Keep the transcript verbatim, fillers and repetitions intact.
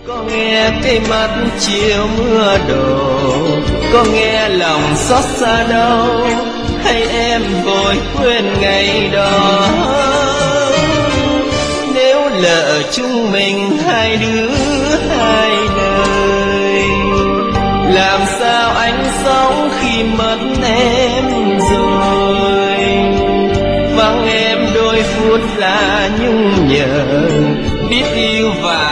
Có nghe cây mắt chiều mưa đổ, có nghe lòng xót xa đâu, hay em vội quên ngày đó. Nếu lỡ chúng mình hai đứa hai nơi, làm sao anh sống khi mất em rồi. Vắng em đôi phút là nhung nhớ, biết yêu và